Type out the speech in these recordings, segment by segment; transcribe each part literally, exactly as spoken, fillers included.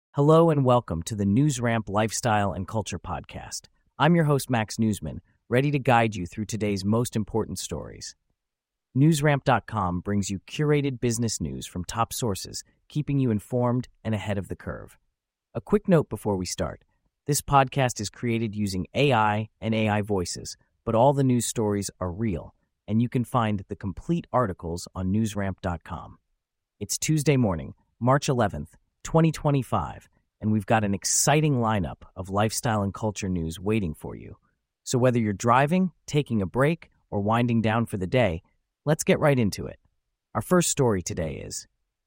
Hello and welcome to the NewsRamp Lifestyle and Culture Podcast. I'm your host, Max Newsman, ready to guide you through today's most important stories. NewsRamp dot com brings you curated business news from top sources, keeping you informed and ahead of the curve. A quick note before we start. This podcast is created using A I and A I voices, but all the news stories are real, and you can find the complete articles on NewsRamp dot com. It's Tuesday morning, March eleventh, twenty twenty-five, and we've got an exciting lineup of lifestyle and culture news waiting for you. So whether you're driving, taking a break, or winding down for the day, let's get right into it. Our first story today is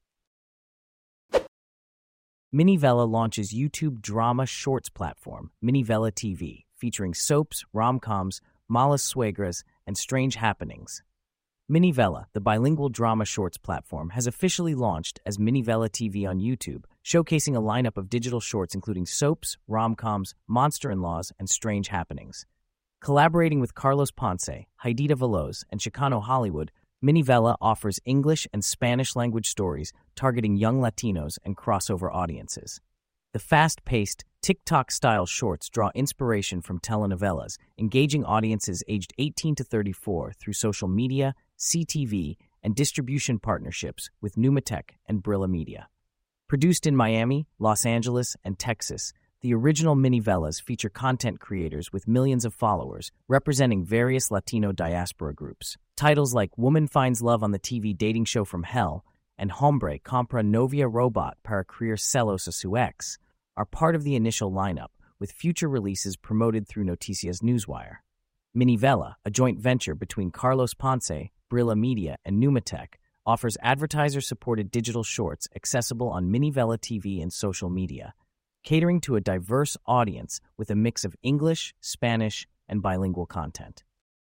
Minivela launches YouTube drama shorts platform, Minivela T V, featuring soaps, rom-coms, malas suegras, and strange happenings. Minivela, the bilingual drama shorts platform, has officially launched as Minivela T V on YouTube, showcasing a lineup of digital shorts including soaps, rom-coms, monster-in-laws, and strange happenings. Collaborating with Carlos Ponce, Haidita Veloz, and Chicano Hollywood, Minivela offers English and Spanish language stories targeting young Latinos and crossover audiences. The fast-paced, TikTok-style shorts draw inspiration from telenovelas, engaging audiences aged eighteen to thirty-four through social media, C T V, and distribution partnerships with Numatech and Brilla Media. Produced in Miami, Los Angeles, and Texas, the original Minivelas feature content creators with millions of followers, representing various Latino diaspora groups. Titles like Woman Finds Love on the T V Dating Show from Hell and Hombre Compra Novia Robot para Criar Celos a Su Ex are part of the initial lineup, with future releases promoted through Noticias Newswire. Minivela, a joint venture between Carlos Ponce, Brilla Media, and Numatech, offers advertiser-supported digital shorts accessible on Minivela T V and social media, catering to a diverse audience with a mix of English, Spanish, and bilingual content.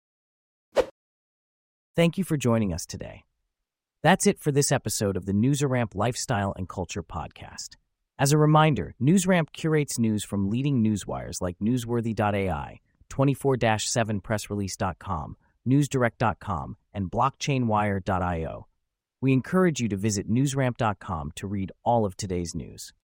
Thank you for joining us today. That's it for this episode of the NewsRamp Lifestyle and Culture Podcast. As a reminder, NewsRamp curates news from leading newswires like Newsworthy dot A I, twenty-four seven press release dot com, NewsDirect dot com, and Blockchain Wire dot io. We encourage you to visit NewsRamp dot com to read all of today's news.